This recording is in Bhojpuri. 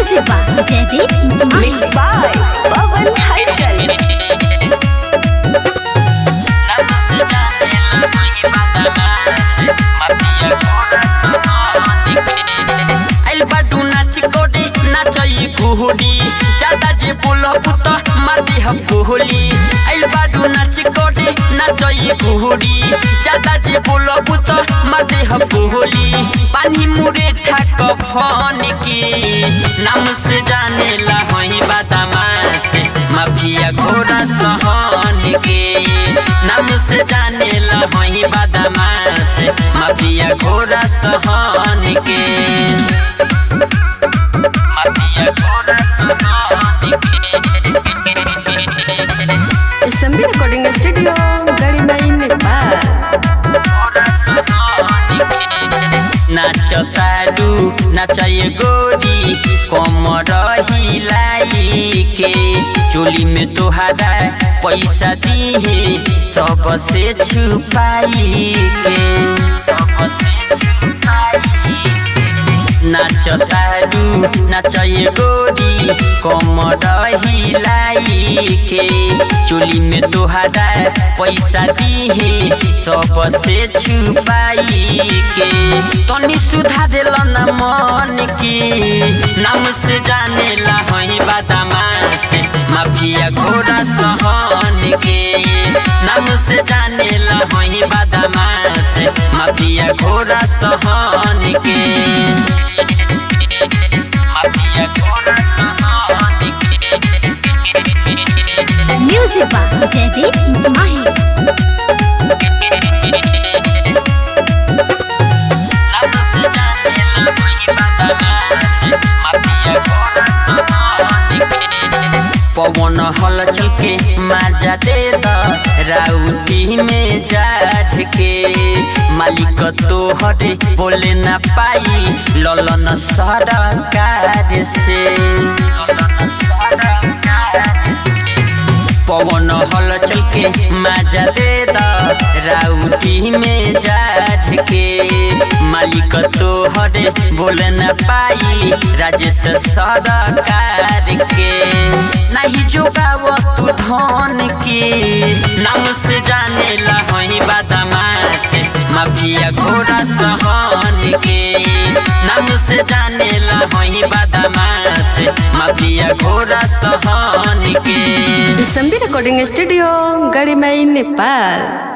Music by Jaideep mix by Pawan हलचल। कुहुडी ज्यादा जे बोलो पुत मारती हम कुहुली आइल बाडू नाच कोडी नाचई कुहुडी ज्यादा जे बोलो पुत मारती हम कुहुली पानी मुरे ठाक फोन की नाम से जाने ला होई बदमाश माफिया घोड़ा सहन के नाम से जाने ला होई बदमाश माफिया घोड़ा सहन के एसएमबी रिकॉर्डिंग स्टूडियो गड़ी में नेपाल। नाच ताडू नाचय गोरी कमर हिलाई के चोली में तोहारा पैसा दिहे सबसे छुपाई के नाच ताडू नाचय गोरी कमर हिलाई के चोली में तोहारा पैसा दिहे सबसे छुपाई के तनी सुधारेल न मन की नाम से जाने ला होई बदमाश माफिया घोड़ा सहन के नाम से जाने ला होई बदमाश माफिया घोड़ा सहन के म्यूजिक बाय जयदीप माही। पवन हलचल के मजा दे द राउटी में जाठ के मालिक तोहरे बोले ना पाई ललन सरकार से पवन हलचल के मजा दे द राउटी में जाठ के मालिक तोहरे बोले न पाई राजेश सरकार के नहीं जोगाव तू धन के नाम से जाने ला होई बदमाश माफिया घोड़ा सहन के नाम से जाने ला होई बदमाश माफिया घोड़ा सहन के। एसएमबी रिकॉर्डिंग स्टूडियो गड़ी में नेपाल।